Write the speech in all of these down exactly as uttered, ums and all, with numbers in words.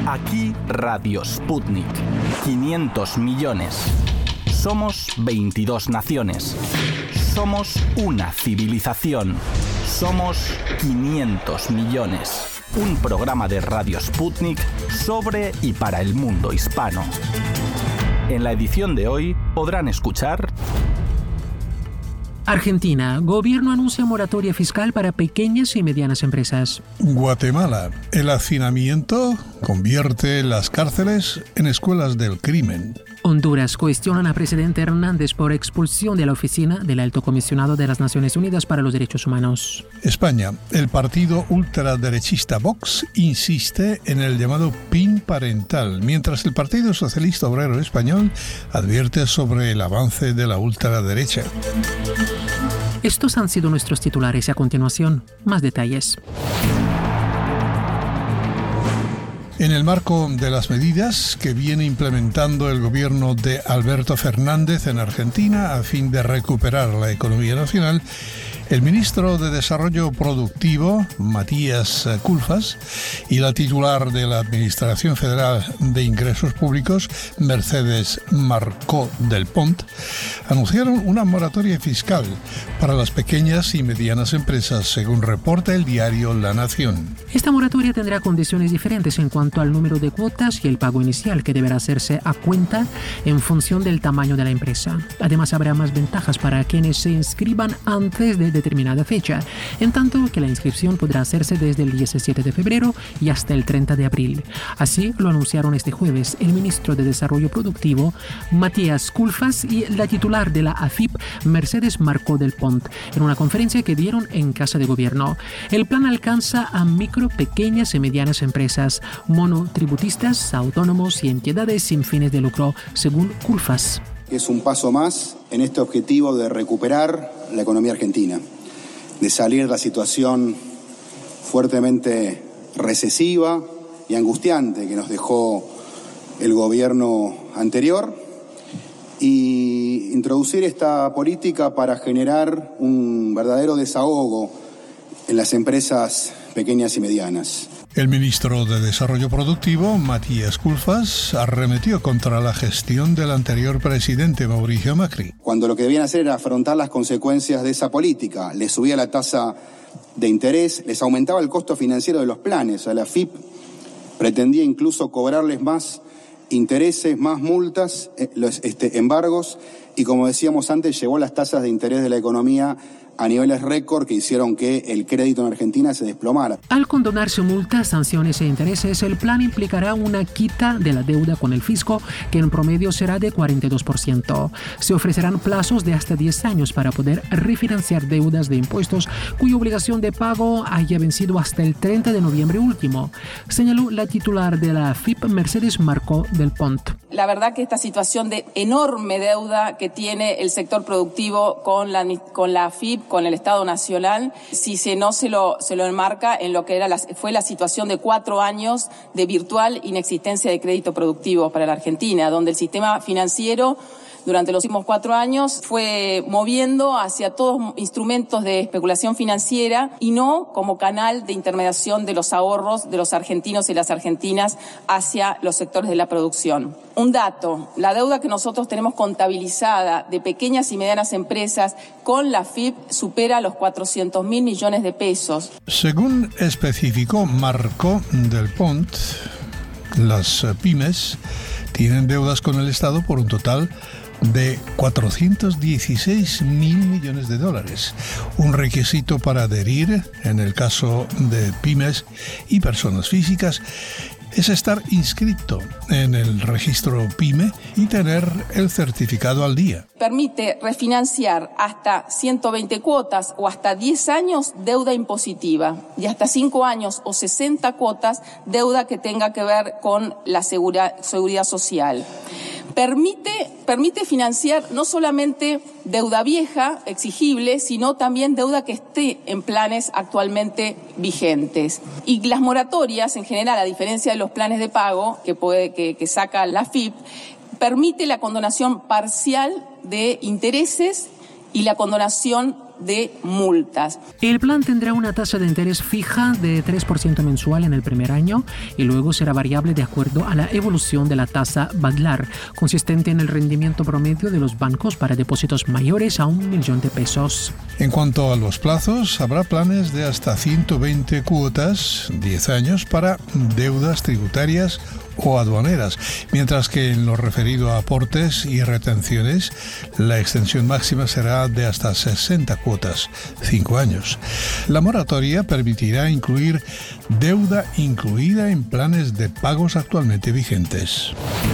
Aquí Radio Sputnik. quinientos millones. Somos veintidós naciones. Somos una civilización. Somos quinientos millones. Un programa de Radio Sputnik sobre y para el mundo hispano. En la edición de hoy podrán escuchar... Argentina. Gobierno anuncia moratoria fiscal para pequeñas y medianas empresas. Guatemala. El hacinamiento convierte las cárceles en escuelas del crimen. Honduras. Cuestionan a presidente Hernández por expulsión de la oficina del Alto Comisionado de las Naciones Unidas para los Derechos Humanos. España. El partido ultraderechista Vox insiste en el llamado P I N parental, mientras el Partido Socialista Obrero Español advierte sobre el avance de la ultraderecha. Estos han sido nuestros titulares y a continuación, más detalles. En el marco de las medidas que viene implementando el gobierno de Alberto Fernández en Argentina a fin de recuperar la economía nacional, el ministro de Desarrollo Productivo, Matías Culfas, y la titular de la Administración Federal de Ingresos Públicos, Mercedes Marcó del Pont, anunciaron una moratoria fiscal para las pequeñas y medianas empresas, según reporta el diario La Nación. Esta moratoria tendrá condiciones diferentes en cuanto al número de cuotas y el pago inicial, que deberá hacerse a cuenta en función del tamaño de la empresa. Además, habrá más ventajas para quienes se inscriban antes de determinada fecha, en tanto que la inscripción podrá hacerse desde el diecisiete de febrero y hasta el treinta de abril. Así lo anunciaron este jueves el ministro de Desarrollo Productivo, Matías Culfas, y la titular de la A F I P, Mercedes Marcó del Pont, en una conferencia que dieron en Casa de Gobierno. El plan alcanza a micro, pequeñas y medianas empresas, monotributistas, autónomos y entidades sin fines de lucro, según Culfas. Es un paso más en este objetivo de recuperar la economía argentina, de salir de la situación fuertemente recesiva y angustiante que nos dejó el gobierno anterior y introducir esta política para generar un verdadero desahogo en las empresas pequeñas y medianas. El ministro de Desarrollo Productivo, Matías Culfas, arremetió contra la gestión del anterior presidente Mauricio Macri. Cuando lo que debían hacer era afrontar las consecuencias de esa política, les subía la tasa de interés, les aumentaba el costo financiero de los planes. A la A F I P pretendía incluso cobrarles más intereses, más multas, los este, embargos, y como decíamos antes, llevó las tasas de interés de la economía a niveles récord que hicieron que el crédito en Argentina se desplomara. Al condonarse multas, sanciones e intereses, el plan implicará una quita de la deuda con el fisco, que en promedio será de cuarenta y dos por ciento. Se ofrecerán plazos de hasta diez años para poder refinanciar deudas de impuestos cuya obligación de pago haya vencido hasta el treinta de noviembre último, señaló la titular de la A F I P, Mercedes Marcó del Pont. La verdad que esta situación de enorme deuda que tiene el sector productivo con la, con la A F I P, con el Estado Nacional, si se no se lo, se lo enmarca en lo que era la, fue la situación de cuatro años de virtual inexistencia de crédito productivo para la Argentina, donde el sistema financiero durante los últimos cuatro años fue moviendo hacia todos instrumentos de especulación financiera y no como canal de intermediación de los ahorros de los argentinos y las argentinas hacia los sectores de la producción. Un dato, la deuda que nosotros tenemos contabilizada de pequeñas y medianas empresas con la A F I P supera los cuatrocientos mil millones de pesos. Según especificó Marcó del Pont, las pymes tienen deudas con el Estado por un total de cuatrocientos dieciséis mil millones de dólares. Un requisito para adherir, en el caso de pymes y personas físicas, es estar inscrito en el registro PYME y tener el certificado al día. Permite refinanciar hasta ciento veinte cuotas o hasta diez años deuda impositiva y hasta cinco años o sesenta cuotas deuda que tenga que ver con la segura, seguridad social. Permite, permite financiar no solamente deuda vieja, exigible, sino también deuda que esté en planes actualmente vigentes. Y las moratorias, en general, a diferencia de los planes de pago que, puede, que, que saca la A F I P, permite la condonación parcial de intereses y la condonación de multas. El plan tendrá una tasa de interés fija de tres por ciento mensual en el primer año y luego será variable de acuerdo a la evolución de la tasa Badlar, consistente en el rendimiento promedio de los bancos para depósitos mayores a un millón de pesos. En cuanto a los plazos, habrá planes de hasta ciento veinte cuotas, diez años, para deudas tributarias o aduaneras, mientras que en lo referido a aportes y retenciones, la extensión máxima será de hasta sesenta cuotas, cinco años. La moratoria permitirá incluir deuda incluida en planes de pagos actualmente vigentes.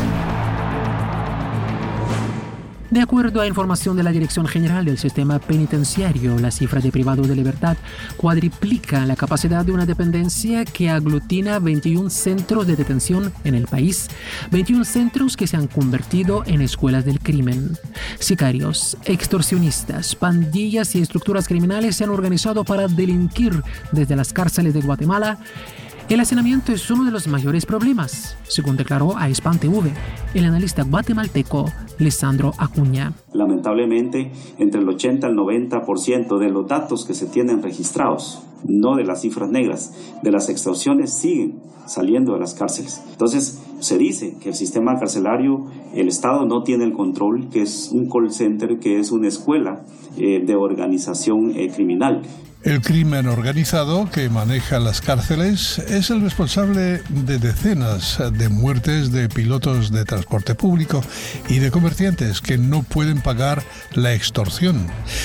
De acuerdo a información de la Dirección General del Sistema Penitenciario, la cifra de privados de libertad cuadriplica la capacidad de una dependencia que aglutina veintiún centros de detención en el país, veintiún centros que se han convertido en escuelas del crimen. Sicarios, extorsionistas, pandillas y estructuras criminales se han organizado para delinquir desde las cárceles de Guatemala. El hacinamiento es uno de los mayores problemas, según declaró a Hispan T V el analista guatemalteco Lisandro Acuña. Lamentablemente, entre el ochenta al noventa por ciento de los datos que se tienen registrados, no de las cifras negras, de las extorsiones, siguen saliendo de las cárceles. Entonces, se dice que el sistema carcelario, el Estado no tiene el control, que es un call center, que es una escuela eh, de organización eh, criminal. El crimen organizado que maneja las cárceles es el responsable de decenas de muertes de pilotos de transporte público y de comerciantes que no pueden pagar la extorsión.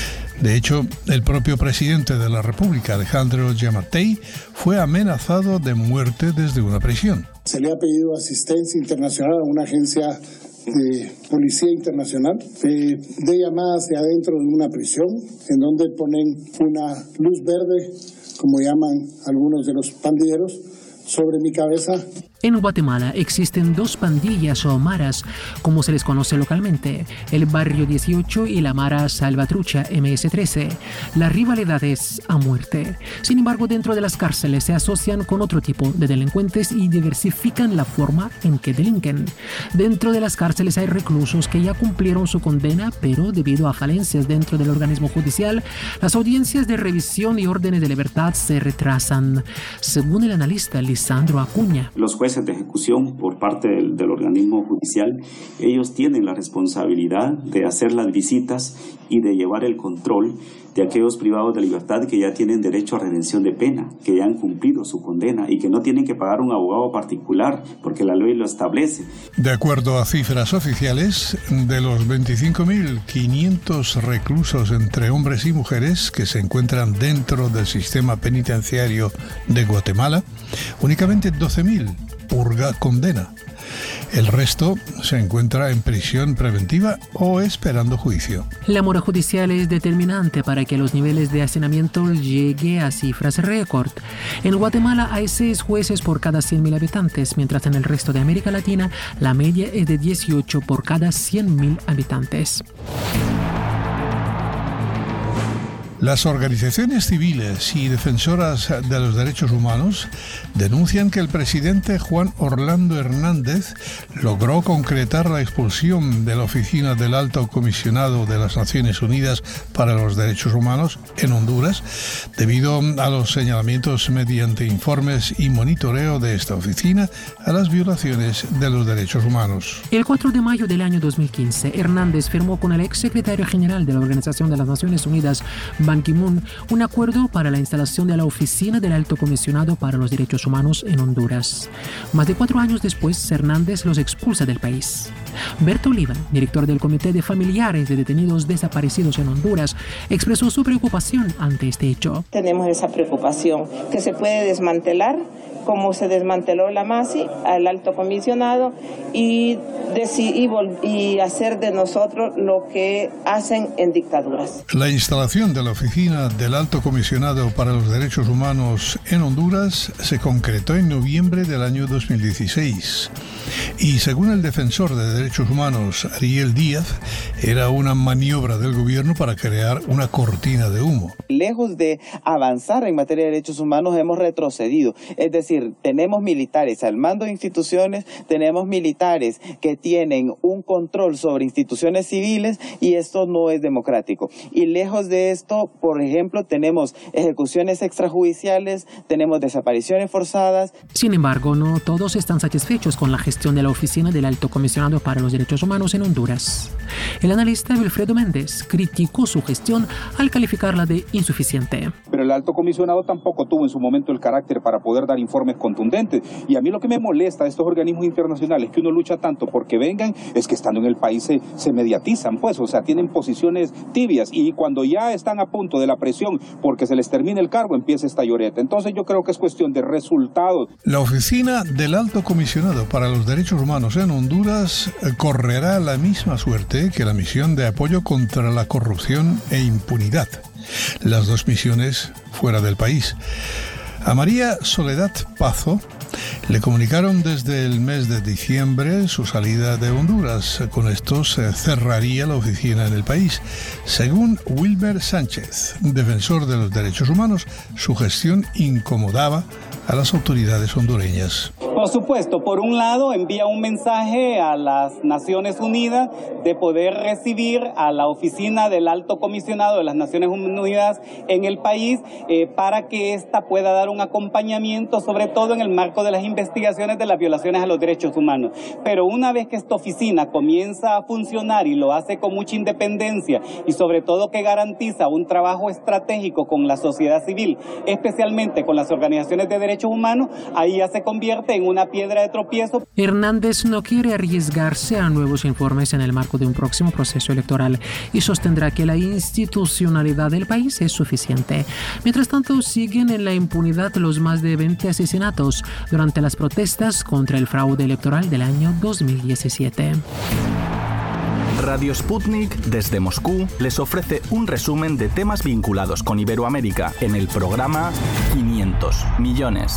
De hecho, el propio presidente de la República, Alejandro Giammattei, fue amenazado de muerte desde una prisión. Se le ha pedido asistencia internacional a una agencia de policía internacional, de, de llamadas de adentro de una prisión, en donde ponen una luz verde, como llaman algunos de los pandilleros, sobre mi cabeza. En Guatemala existen dos pandillas o maras, como se les conoce localmente, el Barrio dieciocho y la Mara Salvatrucha M S trece. La rivalidad es a muerte. Sin embargo, dentro de las cárceles se asocian con otro tipo de delincuentes y diversifican la forma en que delinquen. Dentro de las cárceles hay reclusos que ya cumplieron su condena, pero debido a falencias dentro del organismo judicial, las audiencias de revisión y órdenes de libertad se retrasan, según el analista Lisandro Acuña. Los jueces de ejecución por parte del, del organismo judicial, ellos tienen la responsabilidad de hacer las visitas y de llevar el control de aquellos privados de libertad que ya tienen derecho a redención de pena, que ya han cumplido su condena y que no tienen que pagar un abogado particular porque la ley lo establece. De acuerdo a cifras oficiales, de los veinticinco mil quinientos reclusos entre hombres y mujeres que se encuentran dentro del sistema penitenciario de Guatemala, únicamente doce mil purga condena. El resto se encuentra en prisión preventiva o esperando juicio. La mora judicial es determinante para que los niveles de hacinamiento lleguen a cifras récord. En Guatemala hay seis jueces por cada cien mil habitantes, mientras en el resto de América Latina la media es de dieciocho por cada cien mil habitantes. Las organizaciones civiles y defensoras de los derechos humanos denuncian que el presidente Juan Orlando Hernández logró concretar la expulsión de la oficina del Alto Comisionado de las Naciones Unidas para los Derechos Humanos en Honduras debido a los señalamientos mediante informes y monitoreo de esta oficina a las violaciones de los derechos humanos. El cuatro de mayo del año dos mil quince, Hernández firmó con el exsecretario general de la Organización de las Naciones Unidas, Ban Ki-moon, un acuerdo para la instalación de la Oficina del Alto Comisionado para los Derechos Humanos en Honduras. Más de cuatro años después, Hernández los expulsa del país. Berto Oliva, director del Comité de Familiares de Detenidos Desaparecidos en Honduras, expresó su preocupación ante este hecho. Tenemos esa preocupación que se puede desmantelar, como se desmanteló la MASI al Alto Comisionado y, y, y hacer de nosotros lo que hacen en dictaduras. La instalación de la Oficina del Alto Comisionado para los Derechos Humanos en Honduras se concretó en noviembre del año dos mil dieciséis. Y según el defensor de derechos humanos Ariel Díaz, era una maniobra del gobierno para crear una cortina de humo. Lejos de avanzar en materia de derechos humanos, hemos retrocedido. Es decir, tenemos militares al mando de instituciones, tenemos militares que tienen un control sobre instituciones civiles y esto no es democrático. Y lejos de esto, por ejemplo, tenemos ejecuciones extrajudiciales, tenemos desapariciones forzadas. Sin embargo, no todos están satisfechos con la gestión de la Oficina del Alto Comisionado para los Derechos Humanos en Honduras. El analista Wilfredo Méndez criticó su gestión al calificarla de insuficiente. Pero el Alto Comisionado tampoco tuvo en su momento el carácter para poder dar informes contundentes. Y a mí lo que me molesta de estos organismos internacionales que uno lucha tanto porque vengan es que estando en el país se, se mediatizan, pues, o sea, tienen posiciones tibias y cuando ya están a punto de la presión porque se les termine el cargo empieza esta lloreta. Entonces yo creo que es cuestión de resultados. La Oficina del Alto Comisionado para los Derechos Humanos en Honduras correrá la misma suerte que la misión de apoyo contra la corrupción e impunidad. Las dos misiones fuera del país. A María Soledad Pazo le comunicaron desde el mes de diciembre su salida de Honduras. Con esto se cerraría la oficina en el país. Según Wilber Sánchez, defensor de los derechos humanos, su gestión incomodaba a las autoridades hondureñas. Por supuesto, por un lado envía un mensaje a las Naciones Unidas de poder recibir a la oficina del Alto Comisionado de las Naciones Unidas en el país eh, para que ésta pueda dar un acompañamiento, sobre todo en el marco de las investigaciones de las violaciones a los derechos humanos. Pero una vez que esta oficina comienza a funcionar y lo hace con mucha independencia y sobre todo que garantiza un trabajo estratégico con la sociedad civil, especialmente con las organizaciones de derechos humanos, ahí ya se convierte en una piedra de tropiezo. Hernández no quiere arriesgarse a nuevos informes en el marco de un próximo proceso electoral y sostendrá que la institucionalidad del país es suficiente. Mientras tanto, siguen en la impunidad los más de veinte asesinatos durante las protestas contra el fraude electoral del año dos mil diecisiete. Radio Sputnik desde Moscú les ofrece un resumen de temas vinculados con Iberoamérica en el programa quinientos millones.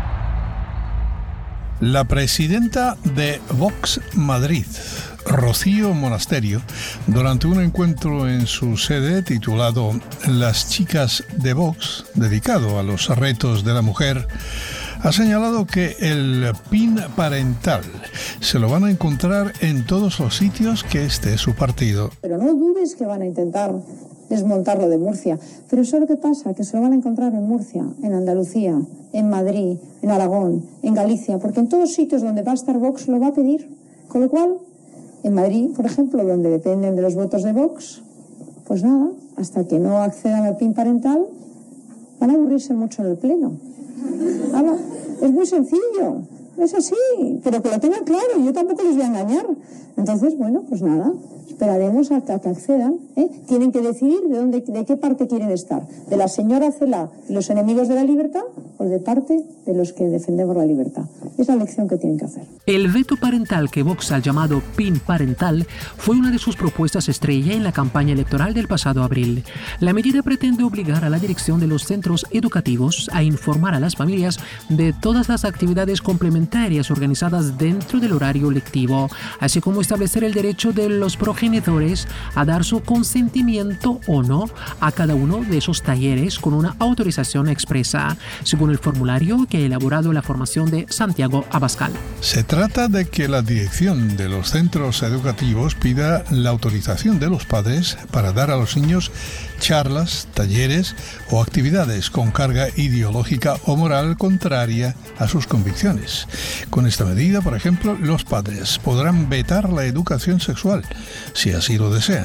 La presidenta de Vox Madrid, Rocío Monasterio, durante un encuentro en su sede titulado Las chicas de Vox, dedicado a los retos de la mujer, ha señalado que el P I N parental se lo van a encontrar en todos los sitios que esté su partido. Pero no dudes que van a intentar desmontarlo de Murcia. Pero eso es lo que pasa, que se lo van a encontrar en Murcia, en Andalucía, en Madrid, en Aragón, en Galicia, porque en todos sitios donde va a estar Vox lo va a pedir. Con lo cual, en Madrid, por ejemplo, donde dependen de los votos de Vox, pues nada, hasta que no accedan al P I N parental, van a aburrirse mucho en el Pleno. Ahora, es muy sencillo, es así, pero que lo tengan claro, yo tampoco les voy a engañar. Entonces, bueno, pues nada, esperaremos a que, a que accedan, ¿eh? Tienen que decidir de dónde, de qué parte quieren estar, de la señora Cela, los enemigos de la libertad, o de parte de los que defendemos la libertad. Es la elección que tienen que hacer. El veto parental que Vox ha llamado P I N parental fue una de sus propuestas estrella en la campaña electoral del pasado abril. La medida pretende obligar a la dirección de los centros educativos a informar a las familias de todas las actividades complementarias organizadas dentro del horario lectivo, así como establecer el derecho de los progenitores a dar su consentimiento o no a cada uno de esos talleres con una autorización expresa, según el formulario que ha elaborado la formación de Santiago Abascal. Se trata de que la dirección de los centros educativos pida la autorización de los padres para dar a los niños charlas, talleres o actividades con carga ideológica o moral contraria a sus convicciones. Con esta medida, por ejemplo, los padres podrán vetar la educación sexual, si así lo desean.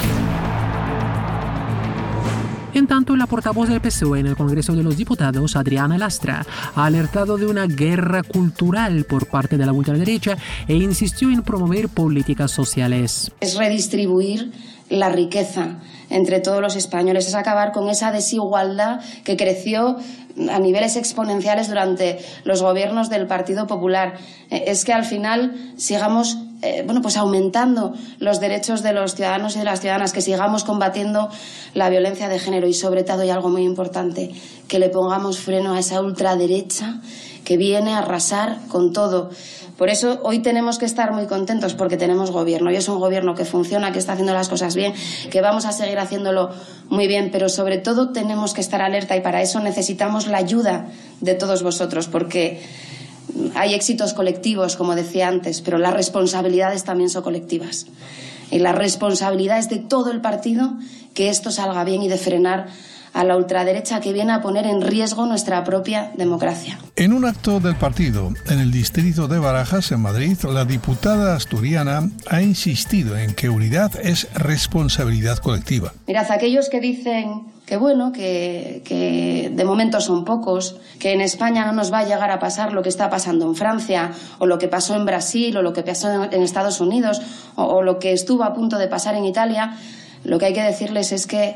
En tanto, la portavoz del P S O E en el Congreso de los Diputados, Adriana Lastra, ha alertado de una guerra cultural por parte de la ultraderecha e insistió en promover políticas sociales. Es redistribuir la riqueza entre todos los españoles, es acabar con esa desigualdad que creció a niveles exponenciales durante los gobiernos del Partido Popular. Es que al final sigamos eh, bueno, pues aumentando los derechos de los ciudadanos y de las ciudadanas, que sigamos combatiendo la violencia de género y, sobre todo, y algo muy importante, que le pongamos freno a esa ultraderecha que viene a arrasar con todo. Por eso hoy tenemos que estar muy contentos porque tenemos gobierno, y es un gobierno que funciona, que está haciendo las cosas bien, que vamos a seguir haciéndolo muy bien, pero sobre todo tenemos que estar alerta, y para eso necesitamos la ayuda de todos vosotros, porque hay éxitos colectivos, como decía antes, pero las responsabilidades también son colectivas. Y la responsabilidad es de todo el partido que esto salga bien y de frenar a la ultraderecha que viene a poner en riesgo nuestra propia democracia. En un acto del partido en el distrito de Barajas, en Madrid, la diputada asturiana ha insistido en que unidad es responsabilidad colectiva. Mirad, aquellos que dicen que bueno, que, que de momento son pocos, que en España no nos va a llegar a pasar lo que está pasando en Francia, o lo que pasó en Brasil, o lo que pasó en, en Estados Unidos, o, o lo que estuvo a punto de pasar en Italia, lo que hay que decirles es que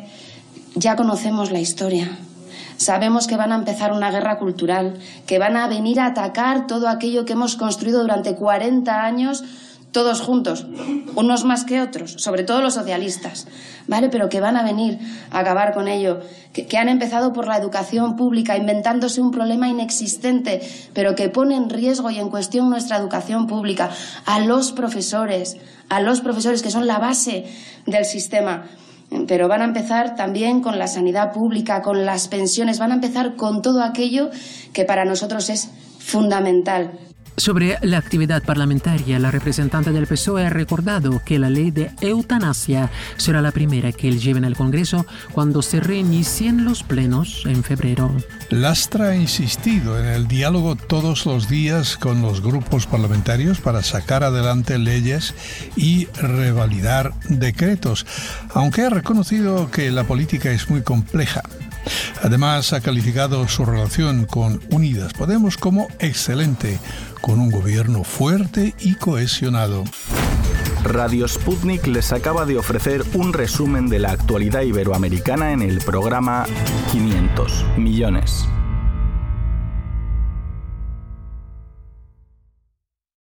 ya conocemos la historia. Sabemos que van a empezar una guerra cultural, que van a venir a atacar todo aquello que hemos construido durante cuarenta años, todos juntos, unos más que otros, sobre todo los socialistas, ¿vale? Pero que van a venir a acabar con ello, que, que han empezado por la educación pública, inventándose un problema inexistente, pero que pone en riesgo y en cuestión nuestra educación pública, a los profesores, a los profesores que son la base del sistema. Pero van a empezar también con la sanidad pública, con las pensiones, van a empezar con todo aquello que para nosotros es fundamental. Sobre la actividad parlamentaria, la representante del P S O E ha recordado que la ley de eutanasia será la primera que lleven al Congreso cuando se reinicien los plenos en febrero. Lastra ha insistido en el diálogo todos los días con los grupos parlamentarios para sacar adelante leyes y revalidar decretos, aunque ha reconocido que la política es muy compleja. Además, ha calificado su relación con Unidas Podemos como excelente, con un gobierno fuerte y cohesionado. Radio Sputnik les acaba de ofrecer un resumen de la actualidad iberoamericana en el programa quinientos millones.